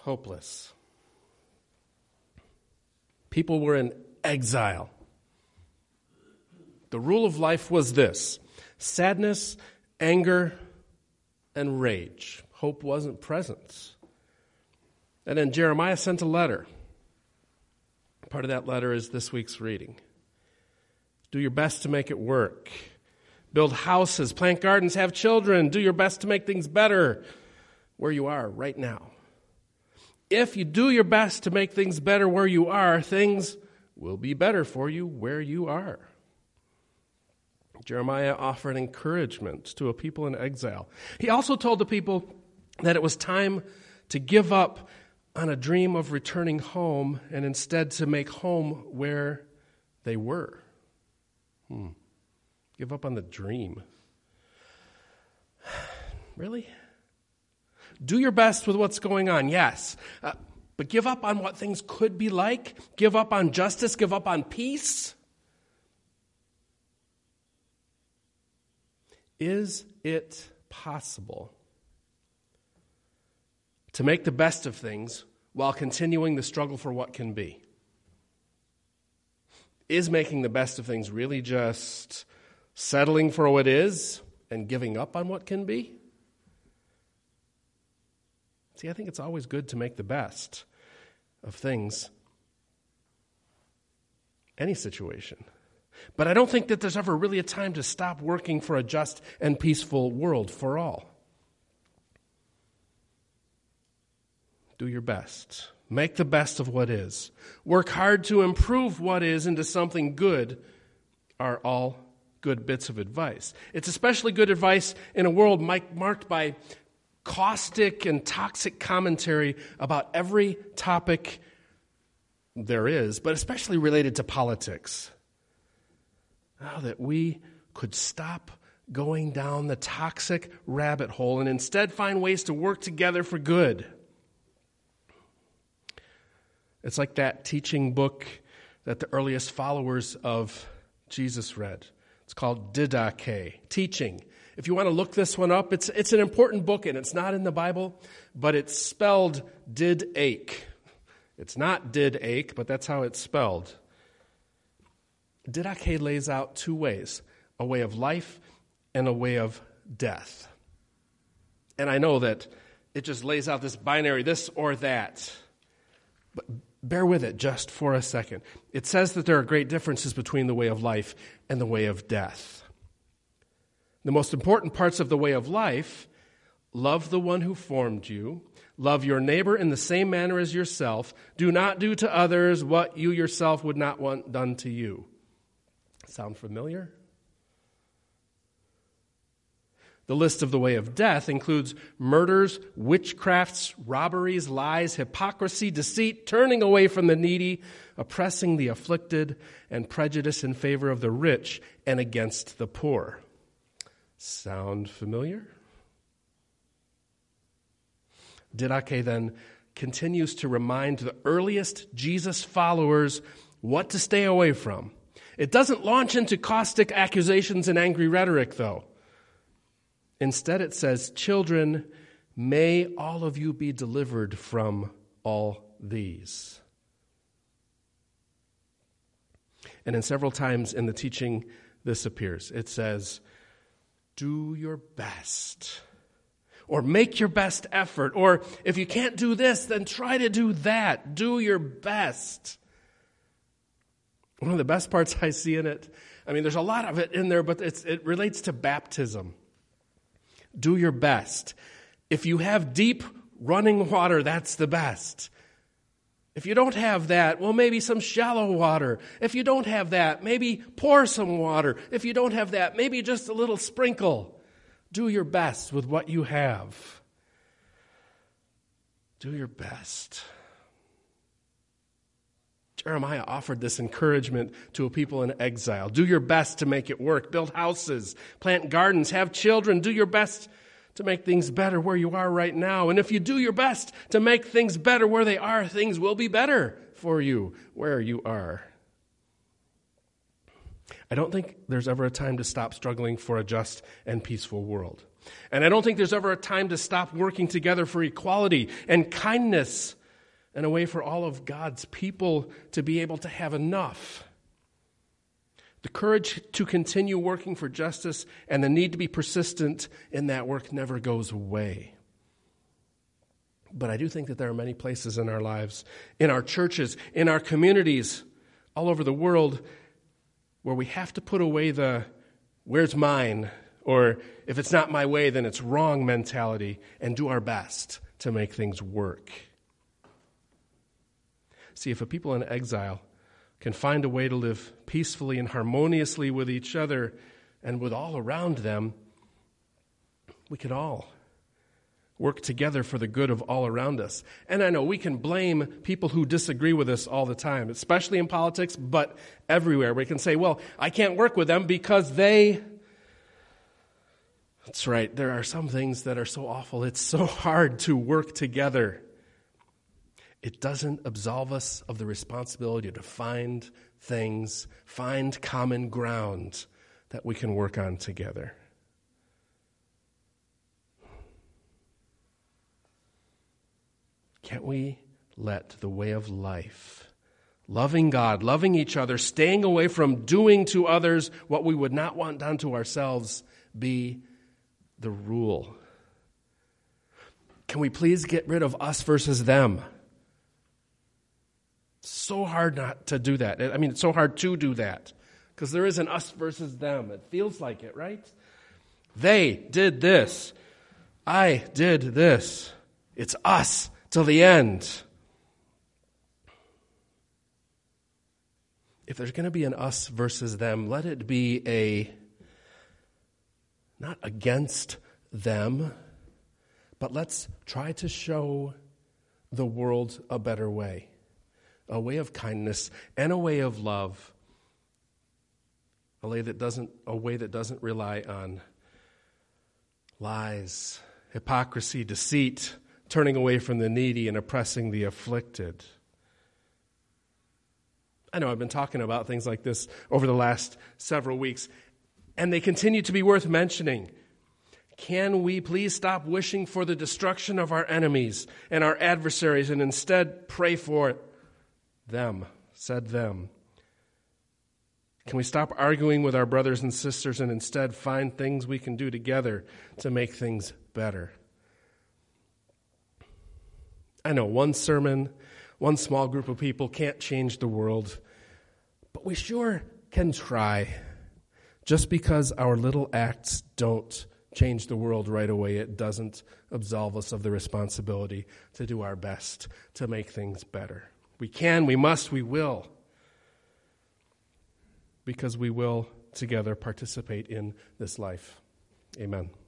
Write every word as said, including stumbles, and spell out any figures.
hopeless. People were in exile. The rule of life was this: sadness, anger, and rage. Hope wasn't present. And then Jeremiah sent a letter. Part of that letter is this week's reading. Do your best to make it work. Build houses, plant gardens, have children. Do your best to make things better where you are right now. If you do your best to make things better where you are, things will be better for you where you are. Jeremiah offered encouragement to a people in exile. He also told the people that it was time to give up on a dream of returning home and instead to make home where they were. Hmm. Give up on the dream. Really? Do your best with what's going on, yes. Uh, but give up on what things could be like. Give up on justice. Give up on peace. Is it possible to make the best of things while continuing the struggle for what can be? Is making the best of things really just settling for what is and giving up on what can be? See, I think it's always good to make the best of things, any situation. But I don't think that there's ever really a time to stop working for a just and peaceful world for all. Do your best. Make the best of what is. Work hard to improve what is into something good are all good bits of advice. It's especially good advice in a world marked by caustic and toxic commentary about every topic there is, but especially related to politics. Now that we could stop going down the toxic rabbit hole and instead find ways to work together for good. It's like that teaching book that the earliest followers of Jesus read. It's called Didache, Teaching. If you want to look this one up, it's it's an important book, and it's not in the Bible, but it's spelled did ache. It's not did ache, but that's how it's spelled. Didache lays out two ways, a way of life and a way of death. And I know that it just lays out this binary, this or that. But bear with it just for a second. It says that there are great differences between the way of life and the way of death. The most important parts of the way of life: love the one who formed you, love your neighbor in the same manner as yourself, do not do to others what you yourself would not want done to you. Sound familiar? The list of the way of death includes murders, witchcrafts, robberies, lies, hypocrisy, deceit, turning away from the needy, oppressing the afflicted, and prejudice in favor of the rich and against the poor. Sound familiar? Didache then continues to remind the earliest Jesus followers what to stay away from. It doesn't launch into caustic accusations and angry rhetoric, though. Instead, it says, "Children, may all of you be delivered from all these." And then several times in the teaching, this appears. It says, do your best, or make your best effort, or if you can't do this, then try to do that. Do your best. One of the best parts I see in it, I mean, there's a lot of it in there, but it's, it relates to baptism. Do your best. If you have deep running water, that's the best. If you don't have that, well, maybe some shallow water. If you don't have that, maybe pour some water. If you don't have that, maybe just a little sprinkle. Do your best with what you have. Do your best. Jeremiah offered this encouragement to a people in exile. Do your best to make it work. Build houses, plant gardens, have children. Do your best to make things better where you are right now. And if you do your best to make things better where they are, things will be better for you where you are. I don't think there's ever a time to stop struggling for a just and peaceful world. And I don't think there's ever a time to stop working together for equality and kindness and a way for all of God's people to be able to have enough. The courage to continue working for justice and the need to be persistent in that work never goes away. But I do think that there are many places in our lives, in our churches, in our communities, all over the world, where we have to put away the "where's mine?" or "if it's not my way, then it's wrong" mentality and do our best to make things work. See, if a people in exile can find a way to live peacefully and harmoniously with each other and with all around them, we can all work together for the good of all around us. And I know we can blame people who disagree with us all the time, especially in politics, but everywhere. We can say, well, I can't work with them because they... That's right, there are some things that are so awful, it's so hard to work together. It doesn't absolve us of the responsibility to find things, find common ground that we can work on together. Can't we let the way of life, loving God, loving each other, staying away from doing to others what we would not want done to ourselves, be the rule? Can we please get rid of us versus them? It's so hard not to do that. I mean, it's so hard to do that because there is an us versus them. It feels like it, right? They did this. I did this. It's us till the end. If there's going to be an us versus them, let it be a not against them, but let's try to show the world a better way, a way of kindness and a way of love, a way that doesn't, a way that doesn't rely on lies, hypocrisy, deceit, turning away from the needy and oppressing the afflicted. I know I've been talking about things like this over the last several weeks, and they continue to be worth mentioning. Can we please stop wishing for the destruction of our enemies and our adversaries and instead pray for them, said them? Can we stop arguing with our brothers and sisters and instead find things we can do together to make things better? I know one sermon, one small group of people can't change the world, but we sure can try. Just because our little acts don't change the world right away, it doesn't absolve us of the responsibility to do our best to make things better. We can, we must, we will, because we will together participate in this life. Amen.